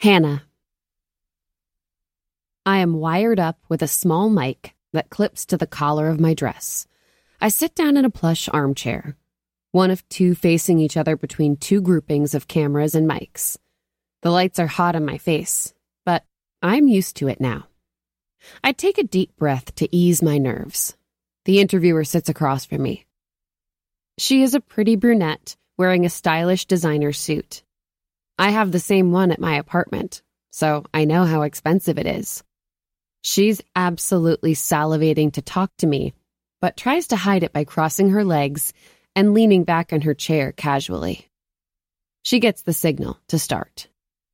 Hannah. I am wired up with a small mic that clips to the collar of my dress. I sit down in a plush armchair, one of two facing each other between two groupings of cameras and mics. The lights are hot on my face, but I'm used to it now. I take a deep breath to ease my nerves. The interviewer sits across from me. She is a pretty brunette wearing a stylish designer suit. I have the same one at my apartment, so I know how expensive it is. She's absolutely salivating to talk to me, but tries to hide it by crossing her legs and leaning back in her chair casually. She gets the signal to start.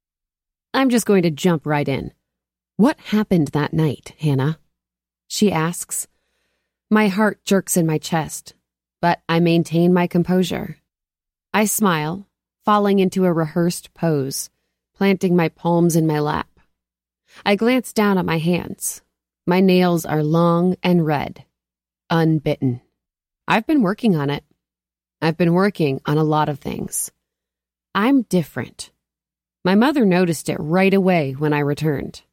I'm just going to jump right in. What happened that night, Hannah? She asks. My heart jerks in my chest, but I maintain my composure. I smile, falling into a rehearsed pose, planting my palms in my lap. I glance down at my hands. My nails are long and red, unbitten. I've been working on it. I've been working on a lot of things. I'm different. My mother noticed it right away when I returned.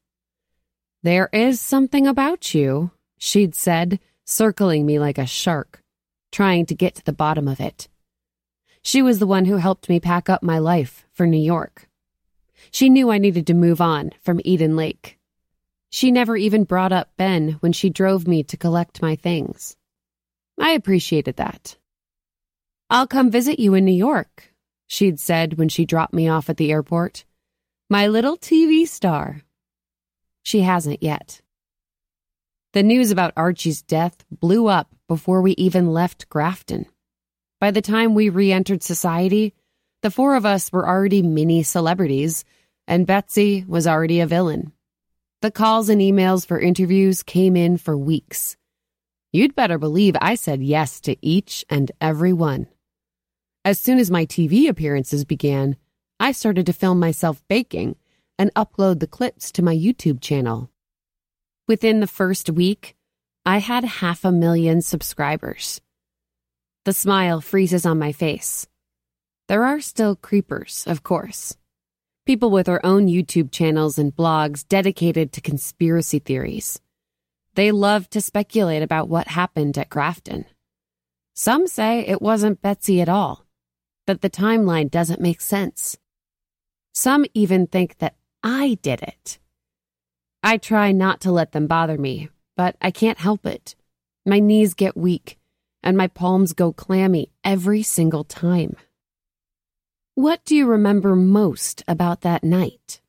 There is something about you, she'd said, circling me like a shark, trying to get to the bottom of it. She was the one who helped me pack up my life for New York. She knew I needed to move on from Eden Lake. She never even brought up Ben when she drove me to collect my things. I appreciated that. I'll come visit you in New York, she'd said when she dropped me off at the airport. My little TV star. She hasn't yet. The news about Archie's death blew up before we even left Grafton. By the time we re-entered society, the four of us were already mini celebrities, and Betsy was already a villain. The calls and emails for interviews came in for weeks. You'd better believe I said yes to each and every one. As soon as my TV appearances began, I started to film myself baking and upload the clips to my YouTube channel. Within the first week, I had 500,000 subscribers. The smile freezes on my face. There are still creepers, of course. People with their own YouTube channels and blogs dedicated to conspiracy theories. They love to speculate about what happened at Grafton. Some say it wasn't Betsy at all, that the timeline doesn't make sense. Some even think that I did it. I try not to let them bother me, but I can't help it. My knees get weak, and my palms go clammy every single time. What do you remember most about that night?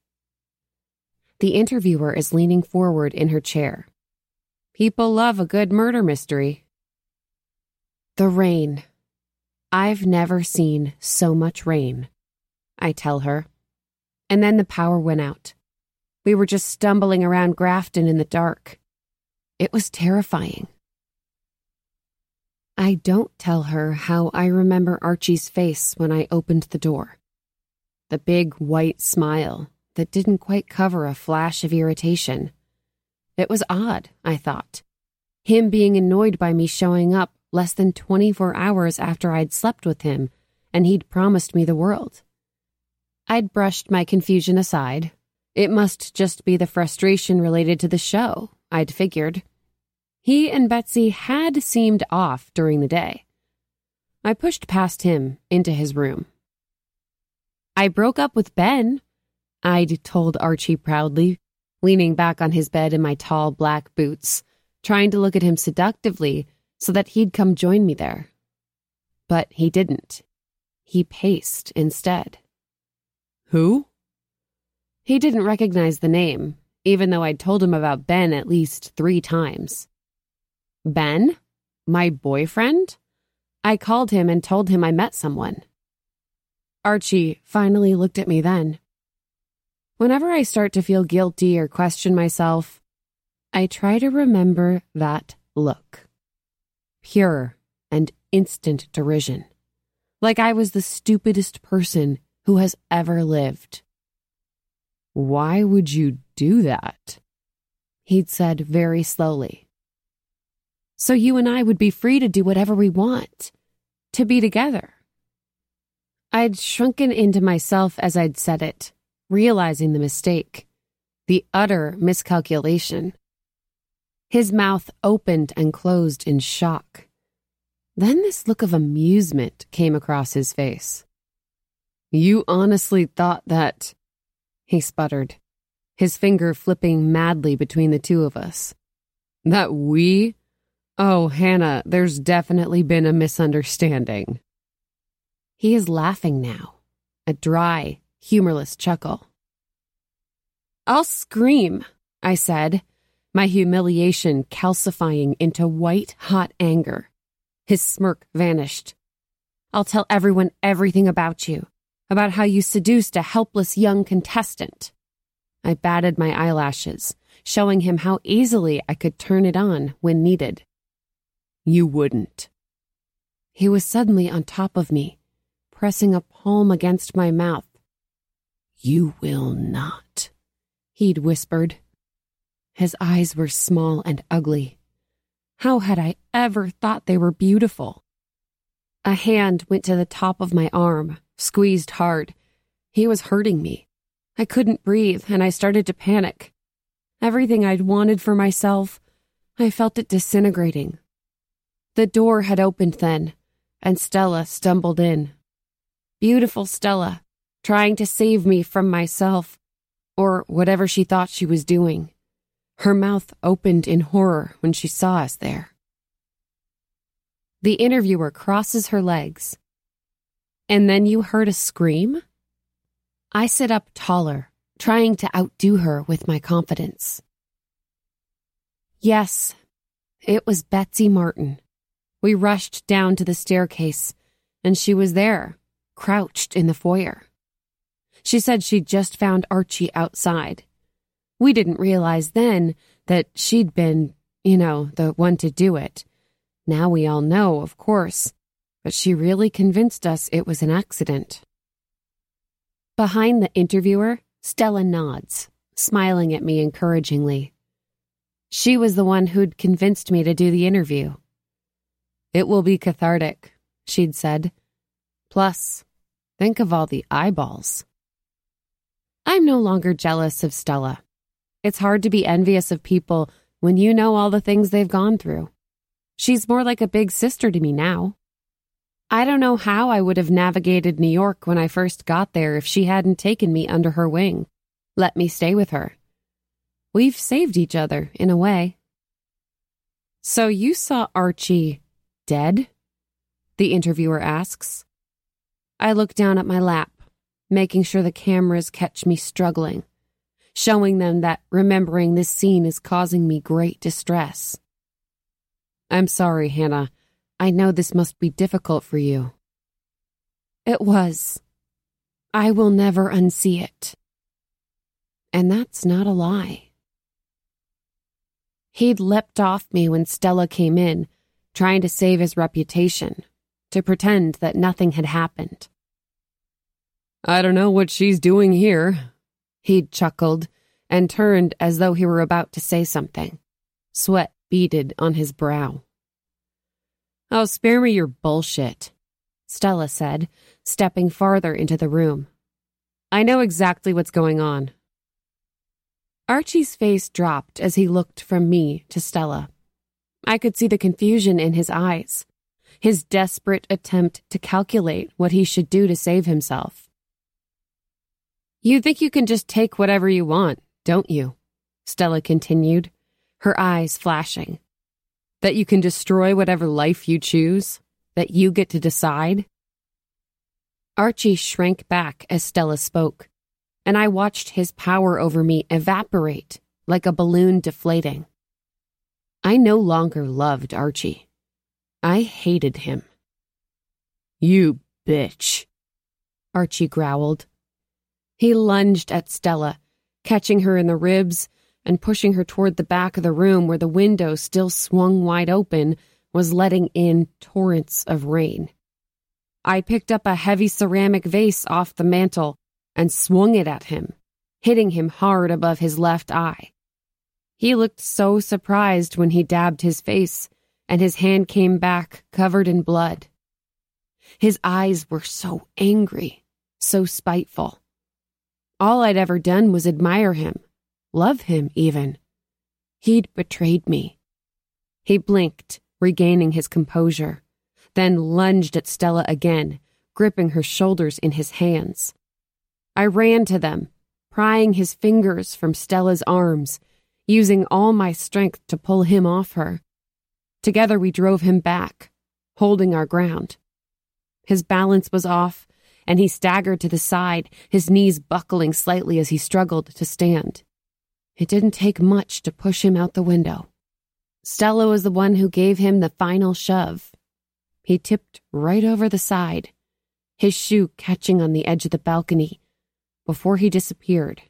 The interviewer is leaning forward in her chair. People love a good murder mystery. The rain. I've never seen so much rain, I tell her. And then the power went out. We were just stumbling around Grafton in the dark. It was terrifying. I don't tell her how I remember Archie's face when I opened the door. The big white smile that didn't quite cover a flash of irritation. It was odd, I thought. Him being annoyed by me showing up less than 24 hours after I'd slept with him, and he'd promised me the world. I'd brushed my confusion aside. It must just be the frustration related to the show, I'd figured. He and Betsy had seemed off during the day. I pushed past him into his room. I broke up with Ben, I'd told Archie proudly, leaning back on his bed in my tall black boots, trying to look at him seductively so that he'd come join me there. But he didn't. He paced instead. Who? He didn't recognize the name, even though I'd told him about Ben at least 3 times. Ben? My boyfriend? I called him and told him I met someone. Archie finally looked at me then. Whenever I start to feel guilty or question myself, I try to remember that look. Pure and instant derision. Like I was the stupidest person who has ever lived. Why would you do that? He'd said very slowly. So you and I would be free to do whatever we want, to be together. I'd shrunken into myself as I'd said it, realizing the mistake, the utter miscalculation. His mouth opened and closed in shock. Then this look of amusement came across his face. "You honestly thought that—" he sputtered, his finger flipping madly between the two of us. "That we? Oh, Hannah, there's definitely been a misunderstanding." He is laughing now, a dry, humorless chuckle. "I'll scream," I said, my humiliation calcifying into white-hot anger. His smirk vanished. "I'll tell everyone everything about you, about how you seduced a helpless young contestant." I batted my eyelashes, showing him how easily I could turn it on when needed. "You wouldn't." He was suddenly on top of me, pressing a palm against my mouth. "You will not," he'd whispered. His eyes were small and ugly. How had I ever thought they were beautiful? A hand went to the top of my arm, squeezed hard. He was hurting me. I couldn't breathe, and I started to panic. Everything I'd wanted for myself, I felt it disintegrating. The door had opened then, and Stella stumbled in. Beautiful Stella, trying to save me from myself, or whatever she thought she was doing. Her mouth opened in horror when she saw us there. The interviewer crosses her legs. "And then you heard a scream?" I sit up taller, trying to outdo her with my confidence. "Yes, it was Betsy Martin. We rushed down to the staircase, and she was there, crouched in the foyer. She said she'd just found Archie outside. We didn't realize then that she'd been, the one to do it. Now we all know, of course, but she really convinced us it was an accident." Behind the interviewer, Stella nods, smiling at me encouragingly. She was the one who'd convinced me to do the interview. "It will be cathartic," she'd said. "Plus, think of all the eyeballs." I'm no longer jealous of Stella. It's hard to be envious of people when you know all the things they've gone through. She's more like a big sister to me now. I don't know how I would have navigated New York when I first got there if she hadn't taken me under her wing, let me stay with her. We've saved each other, in a way. "So you saw Archie dead?" the interviewer asks. I look down at my lap, making sure the cameras catch me struggling, showing them that remembering this scene is causing me great distress. "I'm sorry, Hannah. I know this must be difficult for you." It was. I will never unsee it. And that's not a lie. He'd leapt off me when Stella came in, trying to save his reputation, to pretend that nothing had happened. "I don't know what she's doing here," he'd chuckled, and turned as though he were about to say something. Sweat beaded on his brow. "Oh, spare me your bullshit," Stella said, stepping farther into the room. "I know exactly what's going on." Archie's face dropped as he looked from me to Stella. I could see the confusion in his eyes, his desperate attempt to calculate what he should do to save himself. "You think you can just take whatever you want, don't you?" Stella continued, her eyes flashing. "That you can destroy whatever life you choose? That you get to decide?" Archie shrank back as Stella spoke, and I watched his power over me evaporate like a balloon deflating. I no longer loved Archie. I hated him. "You bitch," Archie growled. He lunged at Stella, catching her in the ribs and pushing her toward the back of the room where the window still swung wide open was letting in torrents of rain. I picked up a heavy ceramic vase off the mantel and swung it at him, hitting him hard above his left eye. He looked so surprised when he dabbed his face, and his hand came back covered in blood. His eyes were so angry, so spiteful. All I'd ever done was admire him, love him even. He'd betrayed me. He blinked, regaining his composure, then lunged at Stella again, gripping her shoulders in his hands. I ran to them, prying his fingers from Stella's arms, using all my strength to pull him off her. Together we drove him back, holding our ground. His balance was off, and he staggered to the side, his knees buckling slightly as he struggled to stand. It didn't take much to push him out the window. Stella was the one who gave him the final shove. He tipped right over the side, his shoe catching on the edge of the balcony, before he disappeared.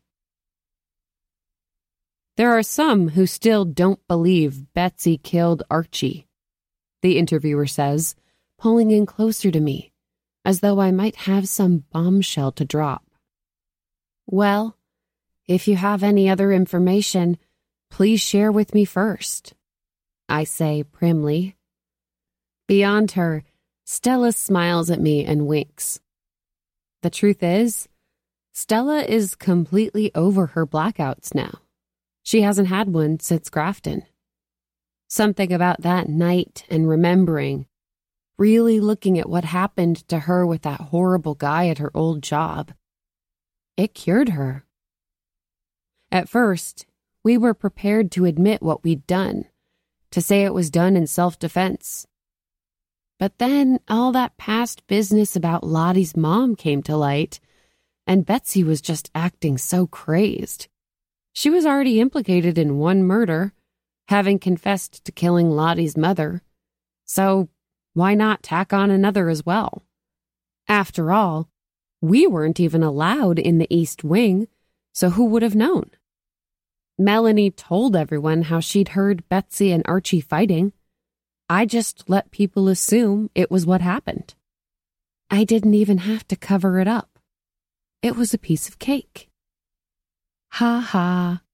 There are some who still don't believe Betsy killed Archie, the interviewer says, pulling in closer to me, as though I might have some bombshell to drop. Well, if you have any other information, please share with me first, I say primly. Beyond her, Stella smiles at me and winks. The truth is, Stella is completely over her blackouts now. She hasn't had one since Grafton. Something about that night and remembering, really looking at what happened to her with that horrible guy at her old job. It cured her. At first, we were prepared to admit what we'd done, to say it was done in self-defense. But then all that past business about Lottie's mom came to light, and Betsy was just acting so crazed. She was already implicated in one murder, having confessed to killing Lottie's mother. So why not tack on another as well? After all, we weren't even allowed in the East Wing, so who would have known? Melanie told everyone how she'd heard Betsy and Archie fighting. I just let people assume it was what happened. I didn't even have to cover it up. It was a piece of cake. Ha ha.